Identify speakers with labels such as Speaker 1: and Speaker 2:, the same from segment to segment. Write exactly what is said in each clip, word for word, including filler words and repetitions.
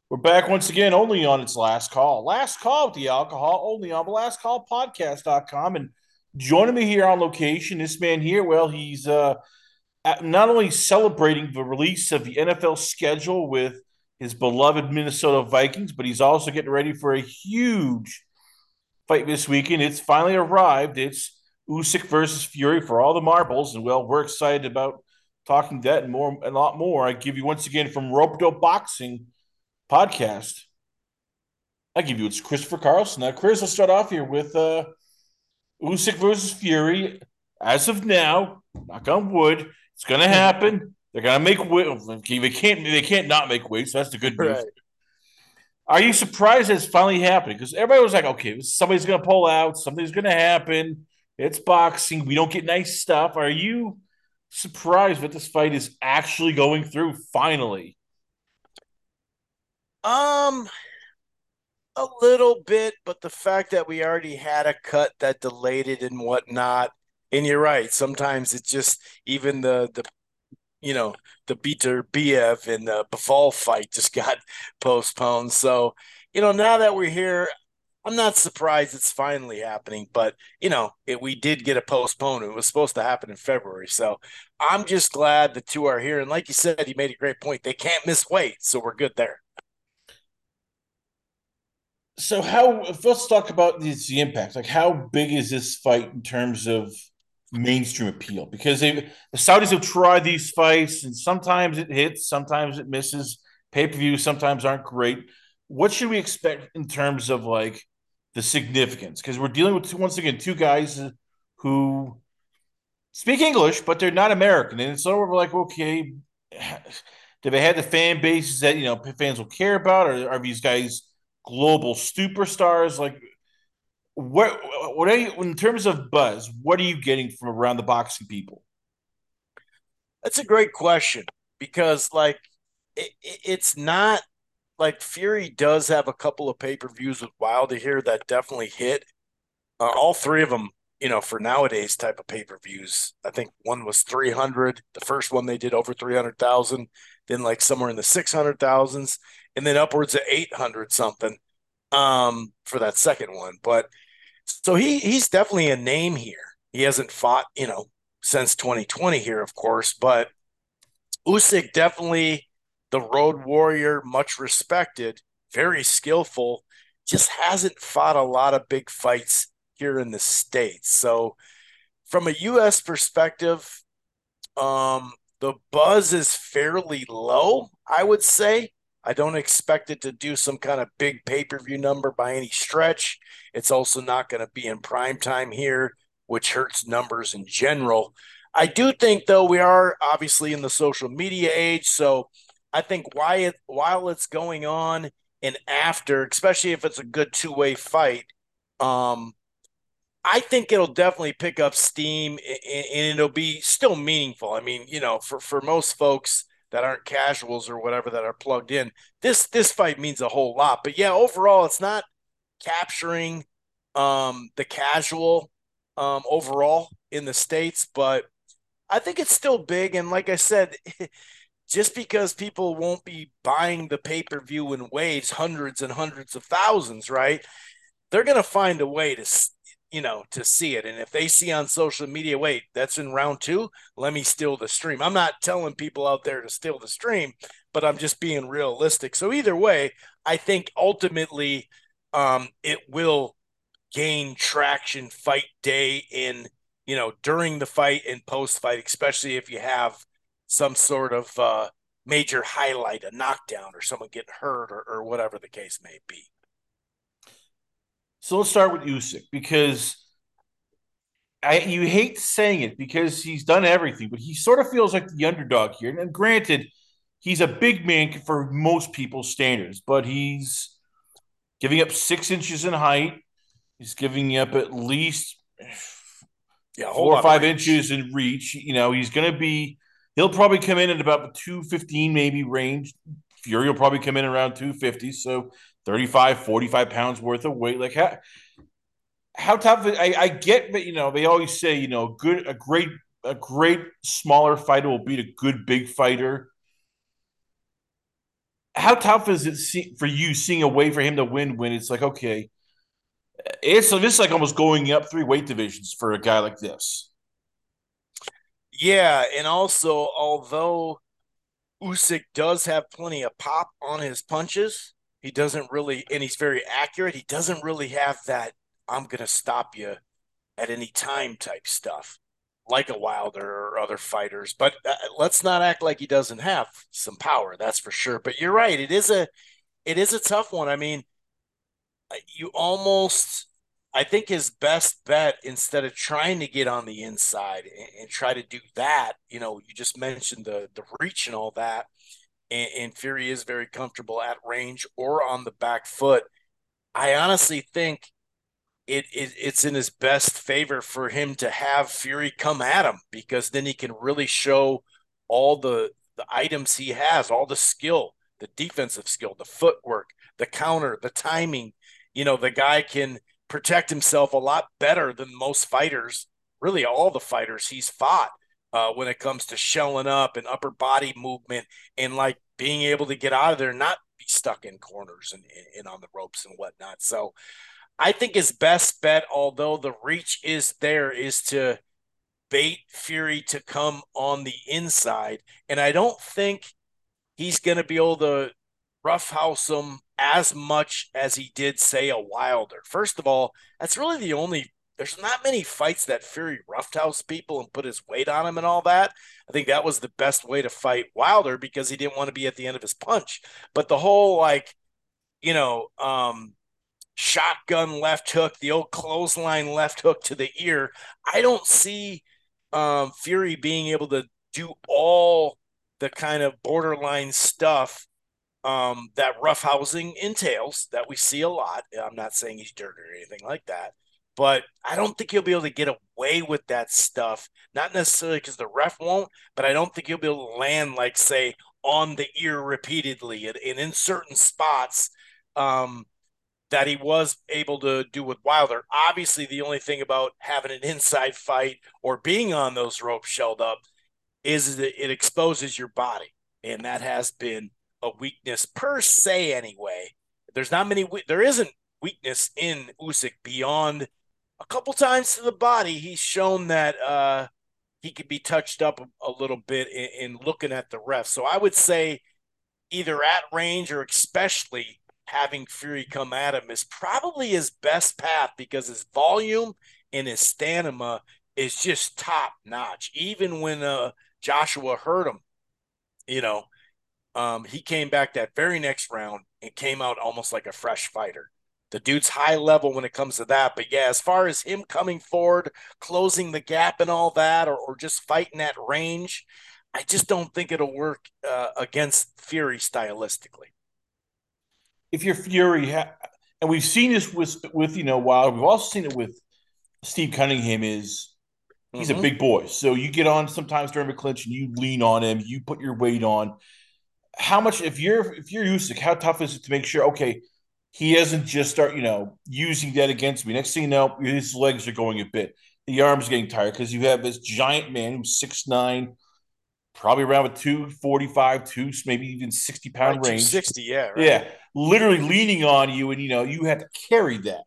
Speaker 1: We're back once again, only on its last call. Last call with the alcohol, only on the last call podcast dot com. And joining me here on location, this man here, well, he's uh, not only celebrating the release of the N F L schedule with his beloved Minnesota Vikings, but he's also getting ready for a huge fight this weekend. It's finally arrived. It's Usyk versus Fury for all the marbles. And well, we're excited about talking that and more, a lot more. I give you once again from Rope Dope Boxing podcast. I give you it's Christopher Carlson. Now, Chris, let's start off here with uh, Usyk versus Fury. As of now, knock on wood, it's going to happen. They're going to make weight. They can't. They can't not make weight. So that's the good news.
Speaker 2: Right.
Speaker 1: Are you surprised that it's finally happening? Because everybody was like, "Okay, somebody's going to pull out. Something's going to happen. It's boxing. We don't get nice stuff." Are you surprised that this fight is actually going through finally?
Speaker 2: Um, a little bit, but the fact that we already had a cut that delayed it and whatnot, and you're right. Sometimes it's just even the the you know the Beater Biev and the Bafal fight just got postponed. So you know now that we're here, I'm not surprised it's finally happening. But you know it, we did get a postponement. It was supposed to happen in February, so I'm just glad the two are here. And like you said, you made a great point. They can't miss weight, so we're good there.
Speaker 1: So how let's talk about this, the impact. Like how big is this fight in terms of mainstream appeal? Because they the Saudis have tried these fights and sometimes it hits, sometimes it misses. Pay-per-views sometimes aren't great. What should we expect in terms of like the significance? Because we're dealing with two, once again two guys who speak English, but they're not American. And it's sort of like, okay, do they have the fan bases that you know fans will care about, or are these guys global superstars? Like, what what are you in terms of buzz? What are you getting from around the boxing people?
Speaker 2: That's a great question because, like, it, it's not like Fury does have a couple of pay per views with Wilder here that definitely hit. Uh, all three of them, you know, for nowadays type of pay per views. I think one was three hundred. The first one they did over three hundred thousand, then like somewhere in the six hundred thousands, and then upwards of eight hundred something um, for that second one. But so he he's definitely a name here. He hasn't fought, you know, since twenty twenty here, of course, but Usyk definitely the road warrior, much respected, very skillful, just hasn't fought a lot of big fights here in the States. So from a U S perspective, um, the buzz is fairly low, I would say. I don't expect it to do some kind of big pay per view number by any stretch. It's also not going to be in prime time here, which hurts numbers in general. I do think, though, we are obviously in the social media age. So I think why it, while it's going on and after, especially if it's a good two way fight, um, I think it'll definitely pick up steam and it'll be still meaningful. I mean, you know, for, for most folks that aren't casuals or whatever that are plugged in, this this fight means a whole lot. But yeah, overall, it's not capturing um, the casual um, overall in the States, but I think it's still big. And like I said, just because people won't be buying the pay per view in waves, hundreds and hundreds of thousands, right? They're going to find a way to you know to see it, and if they see on social media, wait, that's in round two, let me steal the stream. I'm not telling people out there to steal the stream, but I'm just being realistic. So either way, I think ultimately um it will gain traction fight day in, you know during the fight and post fight, especially if you have some sort of uh major highlight, a knockdown or someone getting hurt, or, or whatever the case may be.
Speaker 1: So let's start with Usyk because I you hate saying it because he's done everything, but he sort of feels like the underdog here. And granted, he's a big man for most people's standards, but he's giving up six inches in height. He's giving up at least
Speaker 2: Yeah, a whole
Speaker 1: four or
Speaker 2: lot of
Speaker 1: five
Speaker 2: reach.
Speaker 1: inches in reach. You know, he's going to be, he'll probably come in at about the two fifteen maybe range. Fury will probably come in around two fifty. So thirty-five, forty-five pounds worth of weight. Like, how, how tough, I, I get that, you know, they always say, you know, good, a great, a great smaller fighter will beat a good big fighter. how tough is it see, for you seeing a way for him to win when it's like, okay, it's so this is like almost going up three weight divisions for a guy like this.
Speaker 2: Yeah, and also although Usyk does have plenty of pop on his punches, he doesn't really, and he's very accurate. He doesn't really have that "I'm gonna stop you at any time" type stuff like a Wilder or other fighters. But uh, let's not act like he doesn't have some power. That's for sure. But you're right. It is a it is a tough one. I mean, you almost I think his best bet, instead of trying to get on the inside and, and try to do that, you know, you just mentioned the the reach and all that, and, and Fury is very comfortable at range or on the back foot. I honestly think it, it it's in his best favor for him to have Fury come at him, because then he can really show all the the items he has, all the skill, the defensive skill, the footwork, the counter, the timing. You know, the guy can protect himself a lot better than most fighters, really all the fighters he's fought, uh, when it comes to shelling up and upper body movement and like being able to get out of there, not be stuck in corners and, and on the ropes and whatnot. So I think his best bet, although the reach is there, is to bait Fury to come on the inside. And I don't think he's going to be able to roughhouse him as much as he did, say, a Wilder. First of all, that's really the only, there's not many fights that Fury roughhouse people and put his weight on him and all that. I think that was the best way to fight Wilder, because he didn't want to be at the end of his punch. But the whole, like, you know, um, shotgun left hook, the old clothesline left hook to the ear, I don't see um, Fury being able to do all the kind of borderline stuff um, that roughhousing entails that we see a lot. I'm not saying he's dirty or anything like that, but I don't think he'll be able to get away with that stuff. Not necessarily because the ref won't, but I don't think he'll be able to land, like, say, on the ear repeatedly and, and in certain spots. Um, that he was able to do with Wilder. Obviously, the only thing about having an inside fight or being on those ropes shelled up is that it exposes your body. And that has been a weakness per se anyway. There's not many, there isn't weakness in Usyk beyond a couple times to the body. He's shown that uh, he could be touched up a, a little bit in, in looking at the ref. So I would say either at range or especially having Fury come at him is probably his best path, because his volume and his stamina is just top notch. Even when uh, Joshua hurt him, you know, um, he came back that very next round and came out almost like a fresh fighter. The dude's high level when it comes to that. But yeah, as far as him coming forward, closing the gap and all that, or, or just fighting at range, I just don't think it'll work uh, against Fury stylistically.
Speaker 1: If you're Fury, and we've seen this with with you know Wilder, we've also seen it with Steve Cunningham. Is he's a
Speaker 2: Mm-hmm.
Speaker 1: big boy, so you get on sometimes during a clinch and you lean on him, you put your weight on. How much if you're if you're Usyk, how tough is it to make sure okay he doesn't just start you know using that against me? Next thing you know, his legs are going a bit, the arms are getting tired because you have this giant man who's six nine, probably around with two forty-five, two maybe even sixty
Speaker 2: Probably
Speaker 1: pound range.
Speaker 2: two sixty, yeah, right.
Speaker 1: Yeah, literally leaning on you, and you know you have to carry that.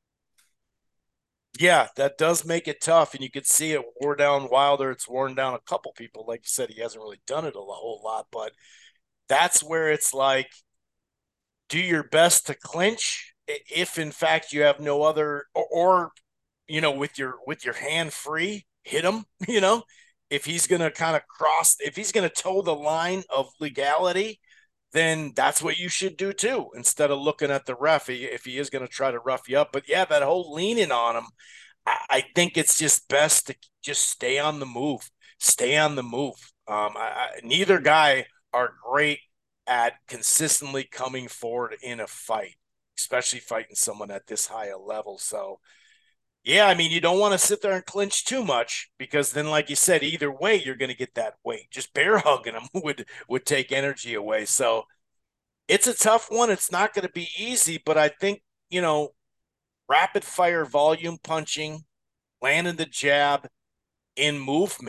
Speaker 2: Yeah, that does make it tough, and you could see it wore down Wilder. It's worn down a couple people. Like you said, he hasn't really done it a whole lot, but that's where it's like, do your best to clinch if in fact you have no other, or, or you know, with your with your hand free, hit him. You know, if he's gonna kind of cross, if he's gonna toe the line of legality, then that's what you should do too, instead of looking at the ref if he is going to try to rough you up. But yeah, that whole leaning on him, I, think it's just best to just stay on the move, stay on the move. Um, I, I, neither guy are great at consistently coming forward in a fight, especially fighting someone at this high a level. So yeah, I mean, you don't want to sit there and clinch too much, because then, like you said, either way, you're going to get that weight. Just bear hugging them would would take energy away. So it's a tough one. It's not going to be easy, but I think, you know, rapid fire volume punching, landing the jab in movement.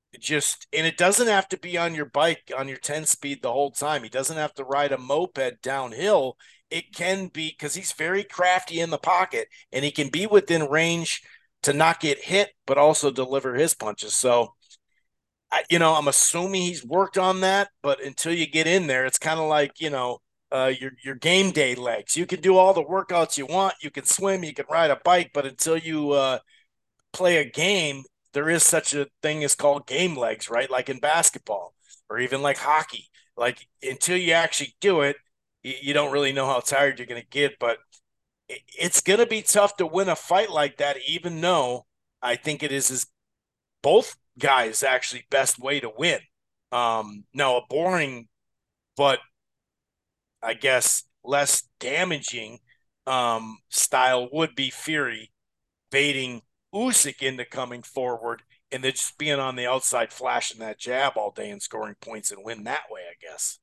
Speaker 2: just and it doesn't have to be on your bike on your ten speed the whole time. He doesn't have to ride a moped downhill. It can be because he's very crafty in the pocket and he can be within range to not get hit, but also deliver his punches. So, I, you know, I'm assuming he's worked on that, but until you get in there, it's kind of like, you know, uh, your your game day legs. You can do all the workouts you want. You can swim, you can ride a bike, but until you uh, play a game, there is such a thing as called game legs, right? Like in basketball or even like hockey. Like until you actually do it, you, you don't really know how tired you're going to get. But it, it's going to be tough to win a fight like that, even though I think it is his both guys actually best way to win. Um, now a boring, but I guess less damaging um, style would be Fury baiting Usyk into coming forward and then just being on the outside, flashing that jab all day and scoring points and win that way, I guess.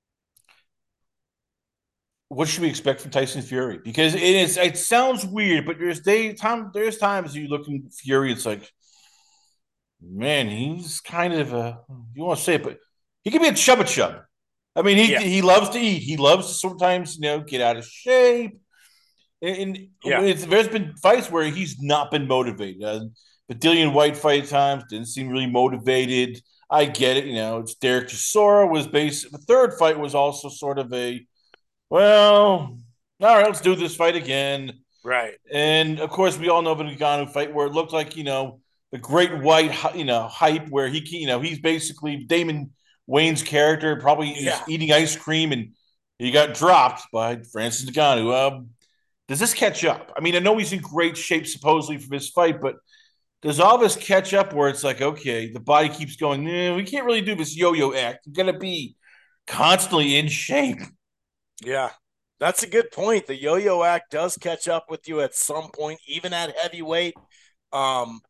Speaker 1: What should we expect from Tyson Fury? Because it is it sounds weird, but there's day time there's times you look in Fury, it's like, man, he's kind of a you want to say it, but he can be a chubba chub. I mean, he
Speaker 2: Yeah.
Speaker 1: he loves to eat. He loves to sometimes, you know, get out of shape. And,
Speaker 2: Yeah.
Speaker 1: it's, there's been fights where he's not been motivated. Uh, the Dillian White fight times didn't seem really motivated. I get it. You know, it's Derek Chisora was based. The third fight was also sort of a, well, all right, let's do this fight again.
Speaker 2: Right.
Speaker 1: And of course, we all know the Ngannou fight where it looked like, you know, the great white, you know, hype where he, you know, he's basically Damon Wayne's character, probably is
Speaker 2: Yeah.
Speaker 1: eating ice cream and he got dropped by Francis Ngannou. Um, does this catch up? I mean, I know he's in great shape supposedly for this fight, but does all this catch up where it's like, okay, the body keeps going, nah, we can't really do this yo-yo act. You're gonna be constantly in shape.
Speaker 2: Yeah. That's a good point. The yo-yo act does catch up with you at some point, even at heavyweight. Um,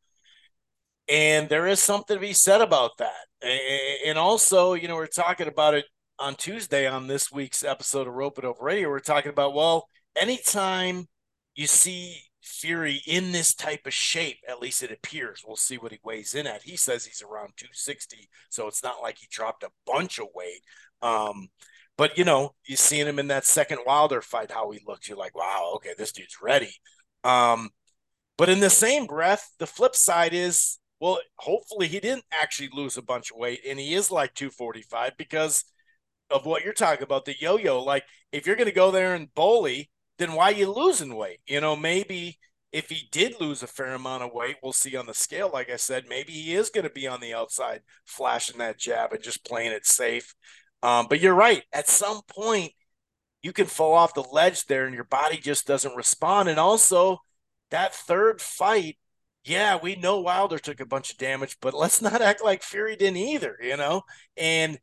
Speaker 2: and there is something to be said about that. And also, you know, we're talking about it on Tuesday on this week's episode of Rope It Over Radio. We're talking about, well, anytime you see Fury in this type of shape, at least it appears, we'll see what he weighs in at. He says he's around two sixty, so it's not like he dropped a bunch of weight. Um, but, you know, you seen him in that second Wilder fight, how he looked. You're like, wow, okay, this dude's ready. Um, but in the same breath, the flip side is, well, hopefully he didn't actually lose a bunch of weight and he is like two forty-five because of what you're talking about, the yo-yo. Like, if you're going to go there and bully, then why are you losing weight? You know, maybe if he did lose a fair amount of weight, we'll see on the scale. Like I said, maybe he is going to be on the outside flashing that jab and just playing it safe. Um, but you're right. At some point, you can fall off the ledge there and your body just doesn't respond. And also, that third fight, yeah, we know Wilder took a bunch of damage, but let's not act like Fury didn't either, you know? And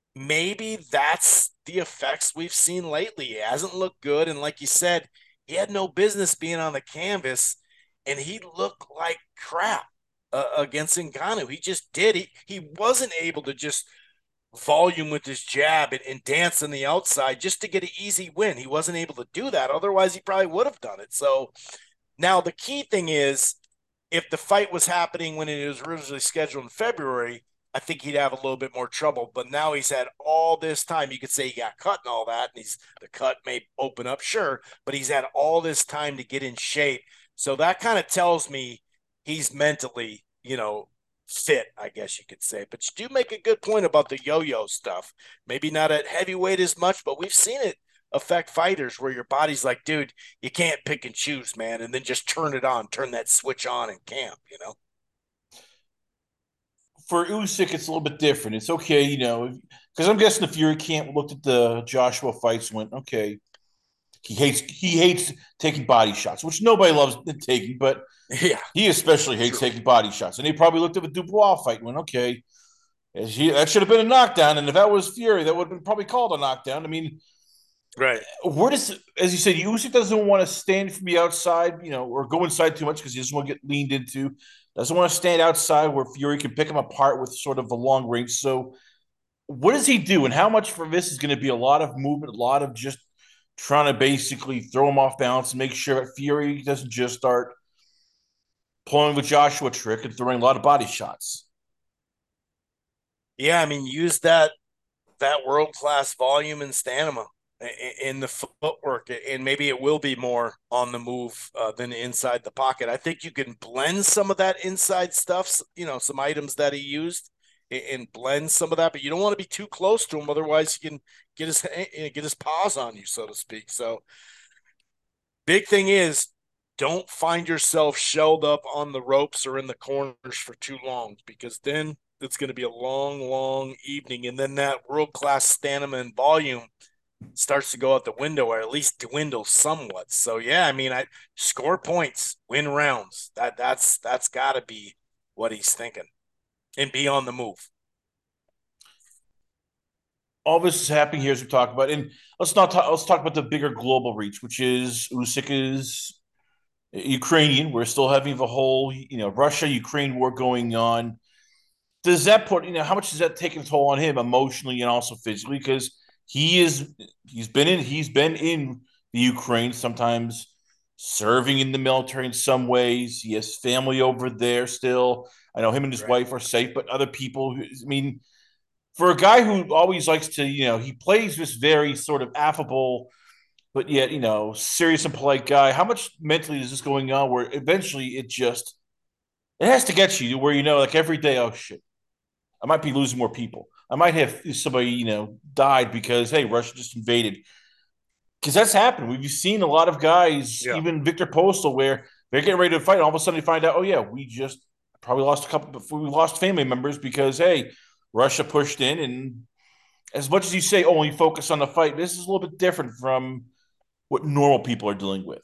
Speaker 2: maybe that's the effects we've seen lately. He hasn't looked good. And like you said, he had no business being on the canvas and he looked like crap uh, against Ngannou. He just did. He, he wasn't able to just volume with his jab and, and dance on the outside just to get an easy win. He wasn't able to do that. Otherwise, he probably would have done it. So now the key thing is if the fight was happening when it was originally scheduled in February, I think he'd have a little bit more trouble. But now he's had all this time. You could say he got cut and all that, and he's the cut may open up, sure, but he's had all this time to get in shape. So that kind of tells me he's mentally, you know, fit, I guess you could say. But you do make a good point about the yo-yo stuff. Maybe not at heavyweight as much, but we've seen it affect fighters where your body's like, dude, you can't pick and choose, man, and then just turn it on, turn that switch on in camp, you know?
Speaker 1: For Usyk, it's a little bit different. It's okay, you know, because I'm guessing the Fury camp looked at the Joshua fights and went, okay, he hates he hates taking body shots, which nobody loves taking, but
Speaker 2: Yeah,
Speaker 1: he especially hates
Speaker 2: true.
Speaker 1: taking body shots. And he probably looked at the Dubois fight and went, okay, he, that should have been a knockdown. And if that was Fury, that would have been probably called a knockdown. I mean,
Speaker 2: Right.
Speaker 1: where does, as you said, Usyk doesn't want to stand from the outside, you know, or go inside too much because he doesn't want to get leaned into. Doesn't want to stand outside where Fury can pick him apart with sort of a long range. So, what does he do, and how much for this is going to be a lot of movement, a lot of just trying to basically throw him off balance and make sure that Fury doesn't just start pulling the Joshua trick and throwing a lot of body shots.
Speaker 2: Yeah, I mean, use that that world class volume and stamina in the footwork, and maybe it will be more on the move uh, than inside the pocket. I think you can blend some of that inside stuff, you know, some items that he used, and blend some of that, but you don't want to be too close to him, otherwise you can get his get his paws on you, so to speak. So, big thing is, don't find yourself shelled up on the ropes or in the corners for too long, because then it's going to be a long, long evening. And then that world class stamina and volume starts to go out the window, or at least dwindle somewhat. So yeah, I mean, I score points, win rounds. That that's that's got to be what he's thinking, and be on the move.
Speaker 1: All this is happening here as we talk about, and let's not talk. Let's talk about the bigger global reach, which is Usyk is Ukrainian. We're still having the whole, you know, Russia Ukraine war going on. Does that put, you know, how much does that take a toll on him emotionally and also physically? Because he is he's been in he's been in the Ukraine, sometimes serving in the military in some ways. He has family over there still. I know him and his
Speaker 2: Right.
Speaker 1: wife are safe, but other people, I mean, for a guy who always likes to, you know, he plays this very sort of affable, but yet, you know, serious and polite guy. How much mentally is this going on where eventually it just, it has to get you where, you know, like every day, oh shit, I might be losing more people. I might have somebody, you know, died because, hey, Russia just invaded. Because that's happened. We've seen a lot of guys,
Speaker 2: Yeah.
Speaker 1: even Victor Postal, where they're getting ready to fight. And all of a sudden, they find out, oh yeah, we just probably lost a couple. We lost family members because hey, Russia pushed in. And as much as you say, oh, only focus on the fight, this is a little bit different from what normal people are dealing with.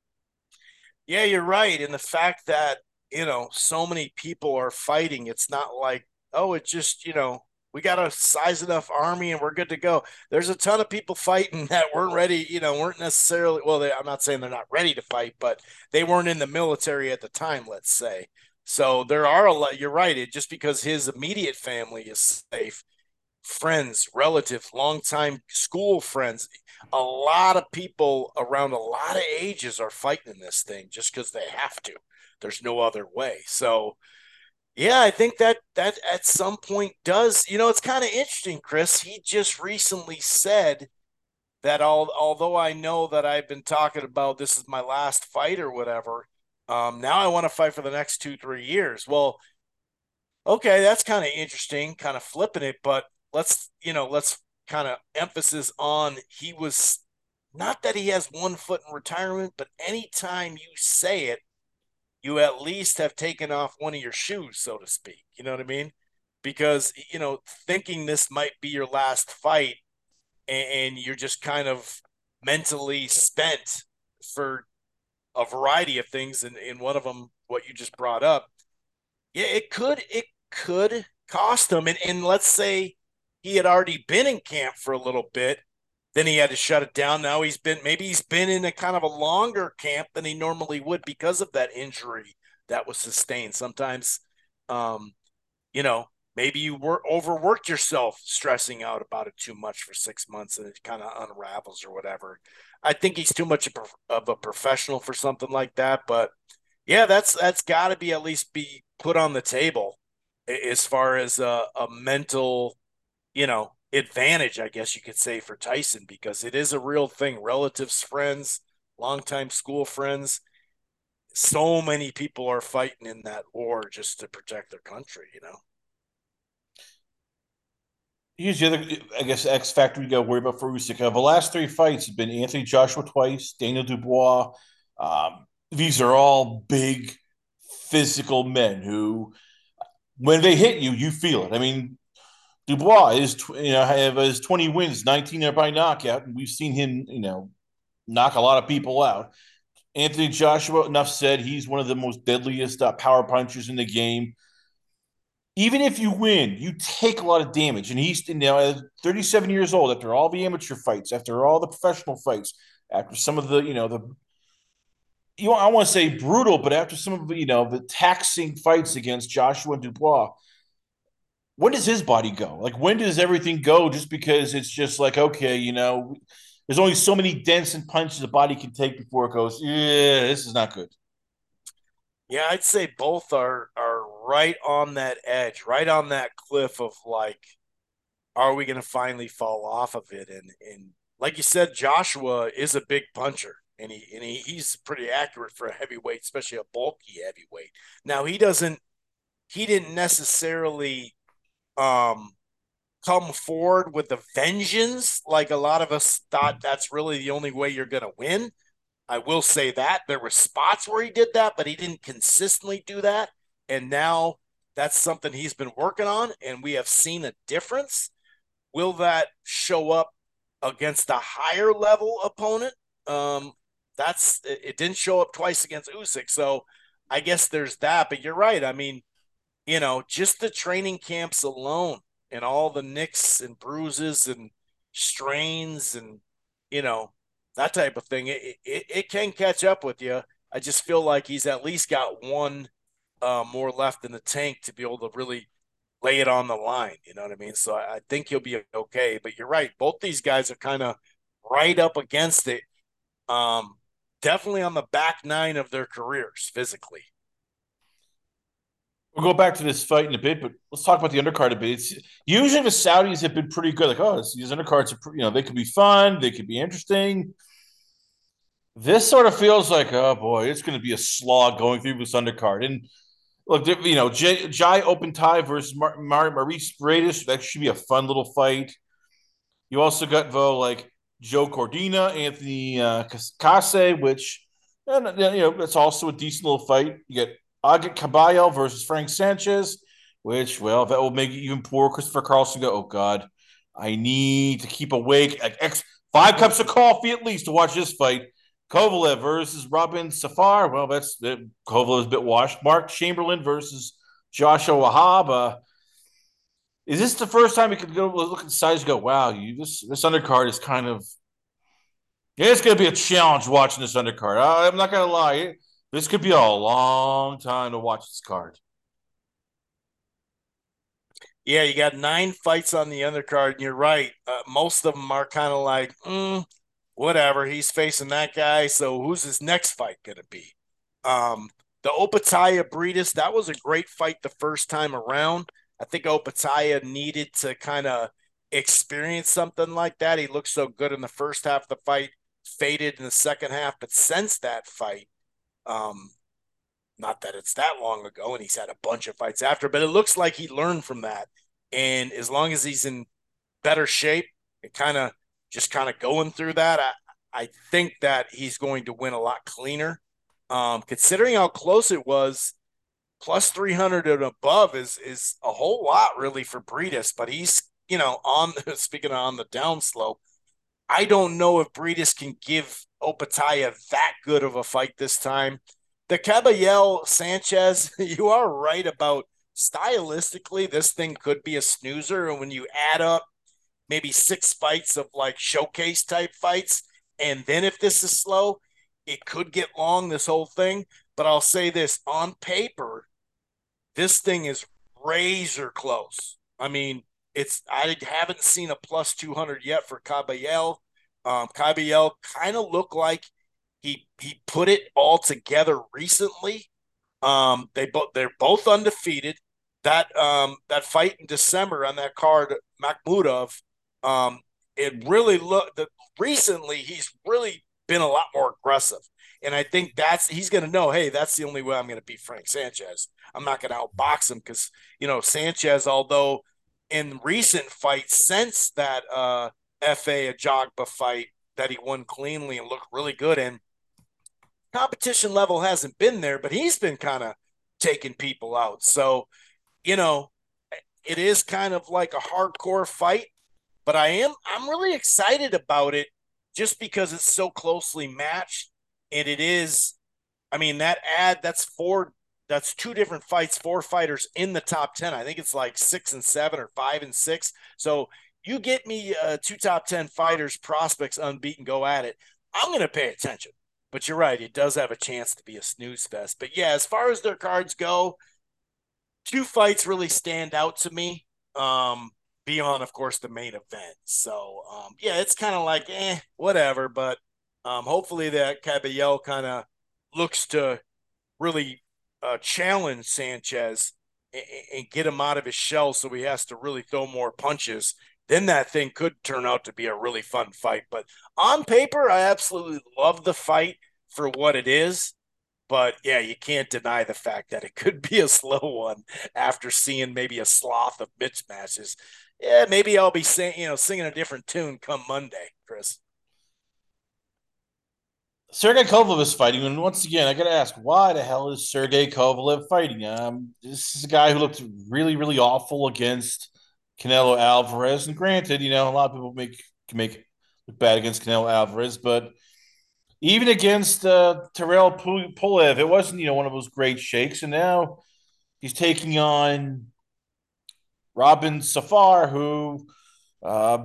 Speaker 2: Yeah, you're right. And the fact that, you know, so many people are fighting, it's not like, oh, it just, you know, we got a size enough army and we're good to go. There's a ton of people fighting that weren't ready, you know, weren't necessarily, well, they, I'm not saying they're not ready to fight, but they weren't in the military at the time, let's say. So there are a lot, you're right. It just because his immediate family is safe, friends, relatives, longtime school friends. A lot of people around a lot of ages are fighting in this thing just because they have to. There's no other way. So, yeah, I think that that at some point does, you know, it's kind of interesting, Chris. He just recently said that all, although I know that I've been talking about this is my last fight or whatever, um, now I want to fight for the next two, three years. Well, okay, that's kind of interesting, kind of flipping it, but let's, you know, let's kind of emphasis on he was not that he has one foot in retirement, but anytime you say it, you at least have taken off one of your shoes, so to speak. You know what I mean? Because, you know, thinking this might be your last fight and, you're just kind of mentally spent for a variety of things, and in one of them, what you just brought up, yeah, it could it could cost him. And, and let's say he had already been in camp for a little bit, then he had to shut it down. Now he's been maybe he's been in a kind of a longer camp than he normally would because of that injury that was sustained. Sometimes, um, you know, maybe you were overworked yourself stressing out about it too much for six months and it kind of unravels or whatever. I think he's too much of a professional for something like that, but yeah, that's that's got to be at least be put on the table as far as a, a mental, you know, advantage, I guess you could say, for Tyson, because it is a real thing. Relatives, friends, longtime school friends. So many people are fighting in that war just to protect their country, you know?
Speaker 1: Here's the other, I guess, X factor we got to worry about for Usyk. Uh, the last three fights have been Anthony Joshua twice, Daniel Dubois. Um, these are all big physical men who, when they hit you, you feel it. I mean, Dubois is, you know, have his twenty wins, nineteen are by knockout, and we've seen him, you know, knock a lot of people out. Anthony Joshua, enough said, he's one of the most deadliest uh, power punchers in the game. Even if you win, you take a lot of damage. And he's, you know, at thirty-seven years old, after all the amateur fights, after all the professional fights, after some of the, you know, the, you know, I want to say brutal, but after some of the, you know, the taxing fights against Joshua and Dubois, when does his body go? Like, when does everything go just because it's just like, okay, you know, there's only so many dents and punches the body can take before it goes, yeah, this is not good.
Speaker 2: Yeah, I'd say both are are right on that edge, right on that cliff of like, are we going to finally fall off of it? And and like you said, Joshua is a big puncher, and he and he, he's pretty accurate for a heavyweight, especially a bulky heavyweight. Now he doesn't he didn't necessarily um come forward with a vengeance like a lot of us thought that's really the only way you're going to win. I will say that there were spots where he did that, but he didn't consistently do that. And now that's something he's been working on, and we have seen a difference. Will that show up against a higher level opponent? Um, that's it didn't show up twice against Usyk, so I guess there's that. But you're right. I mean, you know, just the training camps alone and all the nicks and bruises and strains and you know that type of thing, it it, it can catch up with you. I just feel like he's at least got one uh, more left in the tank to be able to really lay it on the line. You know what I mean? So I, I think he'll be okay. But you're right. Both these guys are kind of right up against it. Um, definitely on the back nine of their careers physically.
Speaker 1: We'll go back to this fight in a bit, but let's talk about the undercard a bit. It's, usually the Saudis have been pretty good. Like, oh, these undercards are, you know, they could be fun, they could be interesting. This sort of feels like, oh boy, it's going to be a slog going through this undercard. And look, you know, Jai, Jai Opetaia versus Mar- Mar- Maurice Briedis, that should be a fun little fight. You also got Vo like Joe Cordina, Anthony uh, Case, which and, you know that's also a decent little fight. You got Agit Caballo versus Frank Sanchez, which well that will make it even poor. Christopher Carlson go, oh god, I need to keep awake like X five cups of coffee at least to watch this fight. Kovalev versus Robin Safar. Well, that's uh, Kovalev's a bit washed. Mark Chamberlain versus Joshua Wahab. Uh, is this the first time you could go look at the size and go, wow, you this this undercard is kind of yeah, it's gonna be a challenge watching this undercard. I, I'm not gonna lie. This could be a long time to watch this card.
Speaker 2: Yeah, you got nine fights on the undercard, and you're right. Uh, most of them are kind of like, mm, whatever. He's facing that guy, so who's his next fight going to be? Um, the Opetaia Briedis, that was a great fight the first time around. I think Opetaia needed to kind of experience something like that. He looked so good in the first half of the fight, faded in the second half, but since that fight, um, not that it's that long ago, and he's had a bunch of fights after, but it looks like he learned from that. And as long as he's in better shape and kind of just kind of going through that, I, I think that he's going to win a lot cleaner. Um, considering how close it was, plus three hundred and above is is a whole lot really for Briedis, but he's, you know, on the, speaking of on the downslope, I don't know if Briedis can give Opetaia that good of a fight this time. The Caballel Sanchez, you are right about stylistically, this thing could be a snoozer. And when you add up maybe six fights of like showcase type fights, and then if this is slow, it could get long, this whole thing. But I'll say this on paper, this thing is razor close. I mean, it's I haven't seen a plus two hundred yet for Caballel. Um, Caballel kind of looked like he he put it all together recently. Um, they both they're both undefeated. That um that fight in December on that card, Makhmudov, um, it really looked that recently he's really been a lot more aggressive. And I think that's he's gonna know, hey, that's the only way I'm gonna beat Frank Sanchez. I'm not gonna outbox him because you know, Sanchez, although in recent fights since that uh F A Ajagba fight that he won cleanly and looked really good in, competition level hasn't been there, but he's been kind of taking people out. So, you know, it is kind of like a hardcore fight, but I am I'm really excited about it just because it's so closely matched. And it is, I mean, that ad that's four that's two different fights, four fighters in the top ten. I think it's like six and seven or five and six. So you get me uh, two top ten fighters, prospects unbeaten, go at it. I'm going to pay attention. But you're right, it does have a chance to be a snooze fest. But yeah, as far as their cards go, two fights really stand out to me. Um, beyond, of course, the main event. So um, yeah, it's kind of like eh, whatever. But um, hopefully that Caballel kind of looks to really uh, challenge Sanchez and, and get him out of his shell so he has to really throw more punches, then that thing could turn out to be a really fun fight. But on paper, I absolutely love the fight for what it is. But yeah, you can't deny the fact that it could be a slow one after seeing maybe a sloth of Mitch matches. Yeah, maybe I'll be saying, you know, singing a different tune come Monday, Chris.
Speaker 1: Sergey Kovalev is fighting, and once again, I got to ask, why the hell is Sergey Kovalev fighting? Um, this is a guy who looked really, really awful against Canelo Alvarez, and granted, you know, a lot of people make can make look bad against Canelo Alvarez, but even against uh, Terrell Pulev, it wasn't you know one of those great shakes, and now he's taking on Robin Safar, who uh,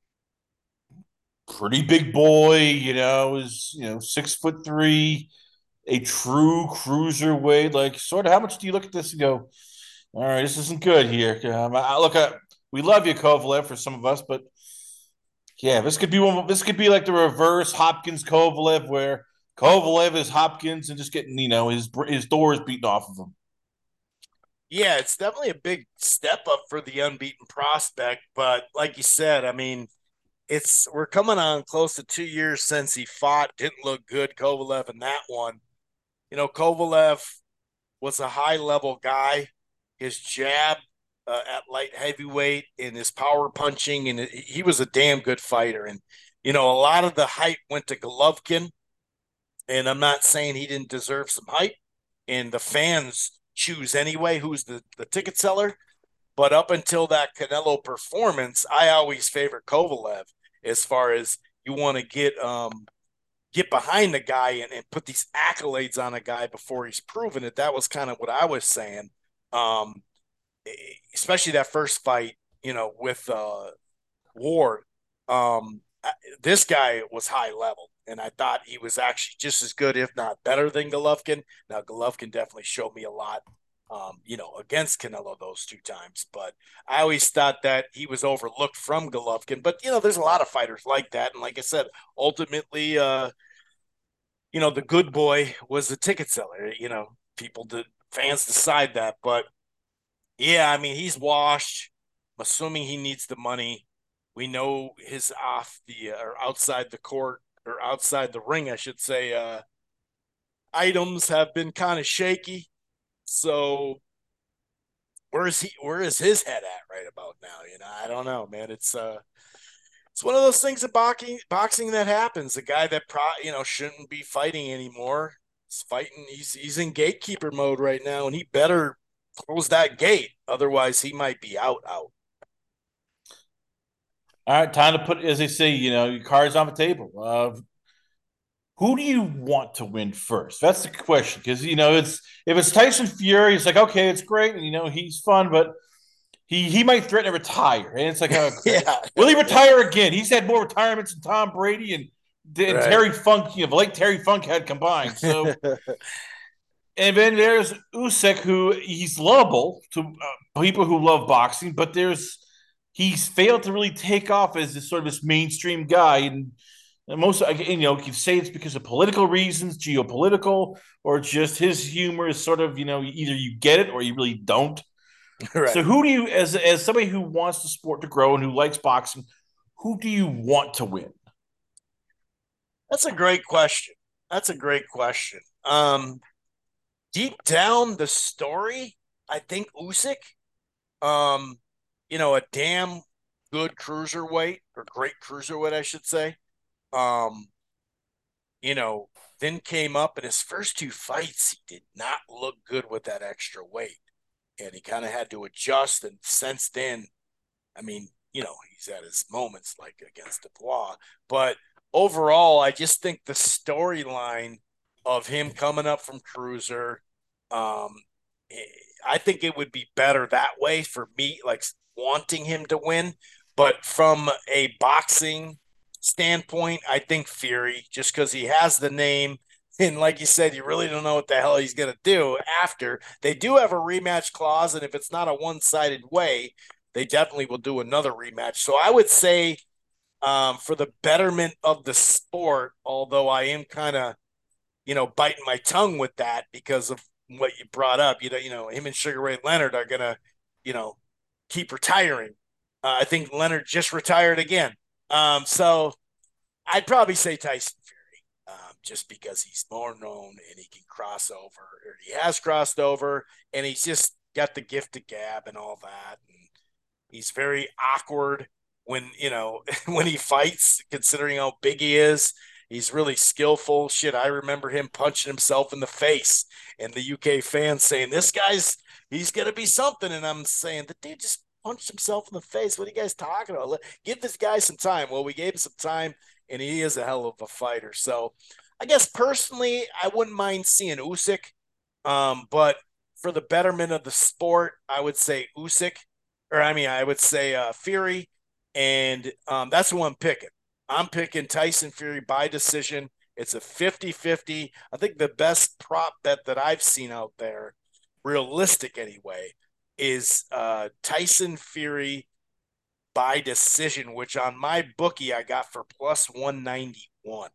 Speaker 1: pretty big boy, you know, is you know six foot three, a true cruiserweight. Like, sort of, how much do you look at this and go, all right, this isn't good here? Um, I look at we love you, Kovalev, for some of us, but yeah, this could be one. This could be like the reverse Hopkins Kovalev, where Kovalev is Hopkins and just getting you know his his doors beaten off of him.
Speaker 2: Yeah, it's definitely a big step up for the unbeaten prospect. But like you said, I mean, it's we're coming on close to two years since he fought. Didn't look good, Kovalev, in that one. You know, Kovalev was a high level guy. His jab uh, at light heavyweight and his power punching, and it, he was a damn good fighter. And you know, a lot of the hype went to Golovkin, and I'm not saying he didn't deserve some hype. And the fans choose anyway who's the, the ticket seller. But up until that Canelo performance, I always favor Kovalev as far as you want to get um, get behind the guy and, and put these accolades on a guy before he's proven it. That was kind of what I was saying. Um, especially that first fight, you know, with uh, Ward. Um, this guy was high level, and I thought he was actually just as good, if not better, than Golovkin. Now, Golovkin definitely showed me a lot, um, you know, against Canelo those two times. But I always thought that he was overlooked from Golovkin. But, you know, there's a lot of fighters like that. And like I said, ultimately, uh, you know, the good boy was the ticket seller. You know, people, did, fans decide that. But, yeah, I mean, he's washed. I'm assuming he needs the money. We know his off the uh, or outside the court or outside the ring, I should say, uh, items have been kind of shaky. So where is he? Where is his head at right about now? You know, I don't know, man. It's uh, it's one of those things of boxing, boxing that happens. The guy that pro, you know, shouldn't be fighting anymore is fighting. He's he's in gatekeeper mode right now, and he better close that gate, otherwise he might be out out.
Speaker 1: All right, time to put, as they say, you know, your cards on the table. Uh, who do you want to win first? That's the question. Because you know, it's if it's Tyson Fury, it's like okay, it's great, and you know he's fun, but he he might threaten to retire, and it's like, oh,
Speaker 2: yeah,
Speaker 1: will he retire again? He's had more retirements than Tom Brady and, and
Speaker 2: right.
Speaker 1: Terry Funk, you know, like Terry Funk had combined. So, and then there's Usyk, who he's lovable to uh, people who love boxing, but there's he's failed to really take off as this sort of this mainstream guy, and and most, you know, you could say it's because of political reasons, geopolitical, or just his humor is sort of, you know, either you get it or you really don't.
Speaker 2: Right.
Speaker 1: So, who do you, as as somebody who wants the sport to grow and who likes boxing, who do you want to win?
Speaker 2: That's a great question. That's a great question. Um, deep down the story, I think Usyk, um, you know, a damn good cruiserweight or great cruiserweight, I should say. Um, you know, then came up in his first two fights, he did not look good with that extra weight. And he kind of had to adjust. And since then, I mean, you know, he's at his moments like against Dubois. But overall, I just think the storyline of him coming up from cruiser, um, I think it would be better that way for me, like wanting him to win. But from a boxing standpoint, I think Fury, just because he has the name. And like you said, you really don't know what the hell he's going to do after. They do have a rematch clause, and if it's not a one-sided way, they definitely will do another rematch. So I would say um, for the betterment of the sport, although I am kind of, you know, biting my tongue with that because of what you brought up. You know, you know, him and Sugar Ray Leonard are gonna, you know, keep retiring. Uh, I think Leonard just retired again. Um, so I'd probably say Tyson Fury, um, just because he's more known and he can cross over, or he has crossed over, and he's just got the gift of gab and all that. And he's very awkward when you know when he fights, considering how big he is. He's really skillful. Shit, I remember him punching himself in the face, and the U K fans saying, "This guy's he's gonna be something," and I'm saying, "The dude just punched himself in the face. What are you guys talking about? Give this guy some time." Well, we gave him some time, and he is a hell of a fighter. So, I guess personally, I wouldn't mind seeing Usyk, um, but for the betterment of the sport, I would say Usyk, or I mean, I would say uh, Fury, and um, that's who I'm picking. I'm picking Tyson Fury by decision. It's a fifty-fifty. I think the best prop bet that I've seen out there, realistic anyway, is uh, Tyson Fury by decision, which on my bookie I got for plus one ninety-one.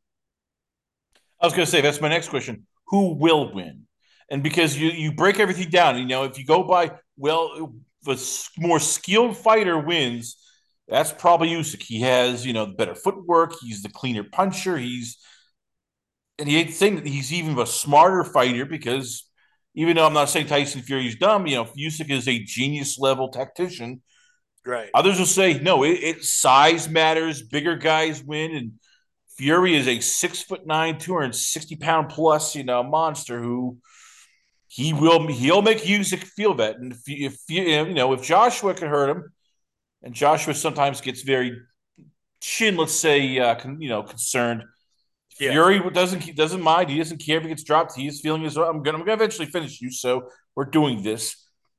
Speaker 1: I was going to say that's my next question. Who will win? And because you you break everything down, you know, if you go by well, the more skilled fighter wins. That's probably Usyk. He has you know the better footwork. He's the cleaner puncher. He's and he ain't saying that he's even a smarter fighter because even though I'm not saying Tyson Fury's dumb, you know, Usyk is a genius level tactician.
Speaker 2: Right.
Speaker 1: Others will say no, it, it size matters. Bigger guys win, and Fury is a six foot nine, two hundred sixty pound plus, you know, monster who he will he'll make Usyk feel that. And if, if you know if Joshua can hurt him, and Joshua sometimes gets very chin, let's say, uh, con, you know, concerned.
Speaker 2: Yeah.
Speaker 1: Fury doesn't doesn't mind. He doesn't care if he gets dropped. He is feeling as well. I'm gonna I'm gonna eventually finish you, so we're doing this.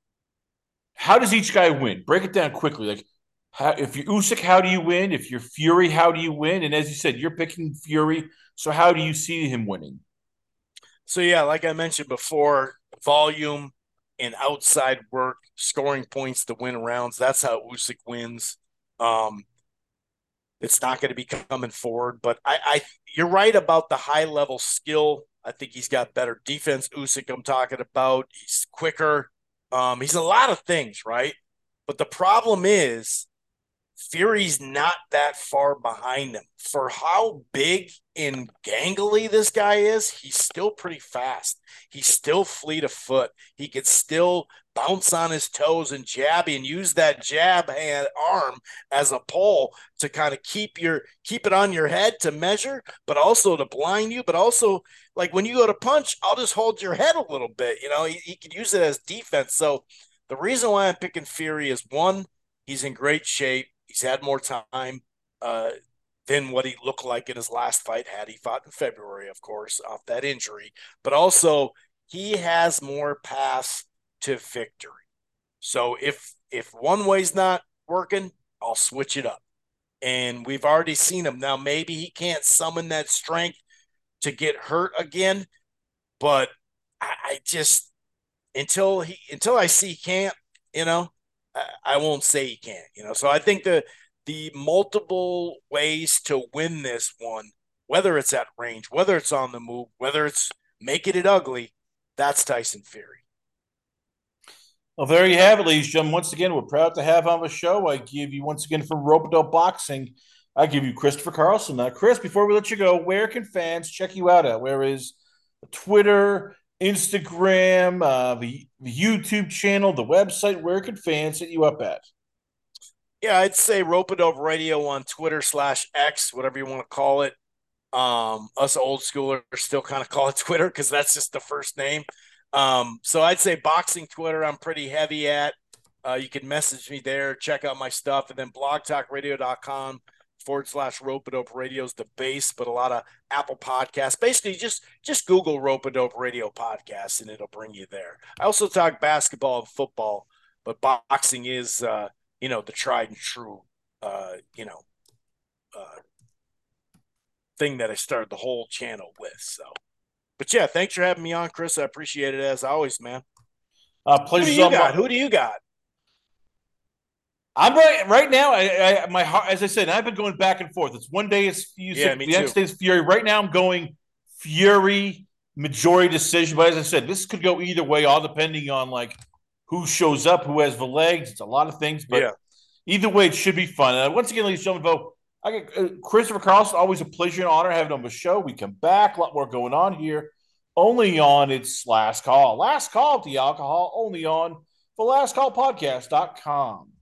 Speaker 1: How does each guy win? Break it down quickly. Like, how, if you're Usyk, how do you win? If you're Fury, how do you win? And as you said, you're picking Fury. So how do you see him winning?
Speaker 2: So yeah, like I mentioned before, volume and outside work, scoring points to win rounds. That's how Usyk wins. Um, it's not going to be coming forward, but I, I, you're right about the high level skill. I think he's got better defense. Usyk, I'm talking about. He's quicker. Um, he's a lot of things, right? But the problem is Fury's not that far behind him. For how big and gangly this guy is, he's still pretty fast. He's still fleet of foot. He could still bounce on his toes and jab and use that jab hand arm as a pole to kind of keep your keep it on your head to measure, but also to blind you. But also, like when you go to punch, I'll just hold your head a little bit. You know, he, he could use it as defense. So the reason why I'm picking Fury is one, he's in great shape. He's had more time uh, than what he looked like in his last fight, had he fought in February, of course, off that injury. But also, he has more paths to victory. So if if one way's not working, I'll switch it up. And we've already seen him. Now, maybe he can't summon that strength to get hurt again, but I, I just until he until I see he can't, you know, I won't say he can't, you know. So I think the the multiple ways to win this one, whether it's at range, whether it's on the move, whether it's making it ugly, that's Tyson Fury.
Speaker 1: Well, there you have it, ladies and gentlemen. Once again, we're proud to have on the show. I give you once again from Ropedope Boxing. I give you Christopher Carlson. Now, Chris, before we let you go, where can fans check you out at? Where is Twitter, Instagram, uh, the, the YouTube channel, the website? Where can fans hit you up at?
Speaker 2: Yeah, I'd say Rope It Over Radio on Twitter slash X, whatever you want to call it. Um, us old schoolers still kind of call it Twitter because that's just the first name. Um, so I'd say boxing Twitter, I'm pretty heavy at. Uh, you can message me there, check out my stuff, and then blogtalkradio.com forward slash Rope It Dope Radio is the base, but a lot of Apple Podcasts. Basically, just just Google Rope It Dope Radio Podcast, and it'll bring you there. I also talk basketball and football, but boxing is, uh, you know, the tried and true, uh, you know, uh, thing that I started the whole channel with. So, but yeah, thanks for having me on, Chris. I appreciate it as always, man.
Speaker 1: Uh,
Speaker 2: Who do
Speaker 1: pleasure's
Speaker 2: you
Speaker 1: all
Speaker 2: got?
Speaker 1: mine.
Speaker 2: Who do you got?
Speaker 1: I'm right right now. I, I my heart, as I said, I've been going back and forth. It's one day it's Fury,
Speaker 2: Yeah, me
Speaker 1: the next
Speaker 2: too.
Speaker 1: day it's Fury. Right now, I'm going Fury majority decision. But as I said, this could go either way, all depending on like who shows up, who has the legs. It's a lot of things, but
Speaker 2: Yeah.
Speaker 1: either way, it should be fun. Uh, once again, ladies and gentlemen, vote. I get uh, Christopher Carlson. Always a pleasure and honor having on the show. We come back, a lot more going on here. Only on its last call. Last call at the alcohol. Only on the last call podcast dot com.